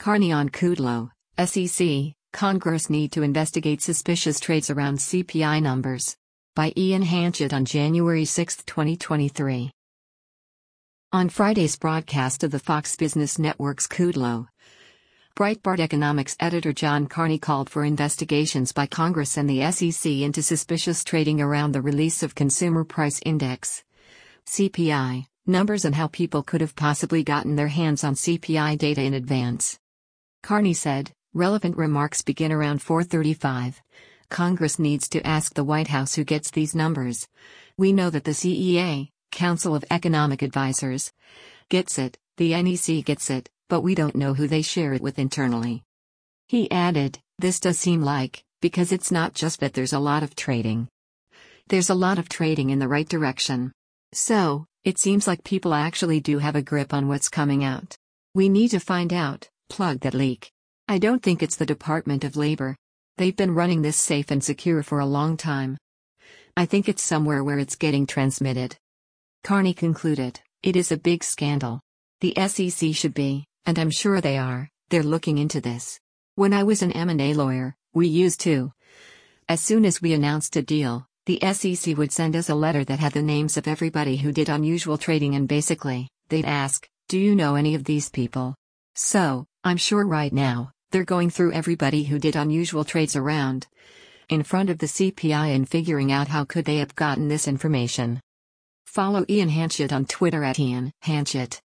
Carney on Kudlow, SEC, Congress need to investigate suspicious trades around CPI numbers. By Ian Hanchett on January 6, 2023. On Friday's broadcast of the Fox Business Network's Kudlow, Breitbart economics editor John Carney called for investigations by Congress and the SEC into suspicious trading around the release of Consumer Price Index (CPI) numbers and how people could have possibly gotten their hands on CPI data in advance. Carney said, relevant remarks begin around 4:35. Congress needs to ask the White House who gets these numbers. We know that the CEA, Council of Economic Advisers, gets it, the NEC gets it, but we don't know who they share it with internally. He added, this does seem like, because it's not just that there's a lot of trading. There's a lot of trading in the right direction. So, it seems like people actually do have a grip on what's coming out. We need to find out, plug that leak. I don't think it's the Department of Labor. They've been running this safe and secure for a long time. I think it's somewhere where it's getting transmitted. Carney concluded, it is a big scandal. The SEC should be, and I'm sure they are, they're looking into this. When I was an M&A lawyer, we used to. As soon as we announced a deal, the SEC would send us a letter that had the names of everybody who did unusual trading, and basically, they'd ask, do you know any of these people? So, I'm sure right now, they're going through everybody who did unusual trades around in front of the CPI and figuring out how could they have gotten this information. Follow Ian Hanchett on Twitter @IanHanchett.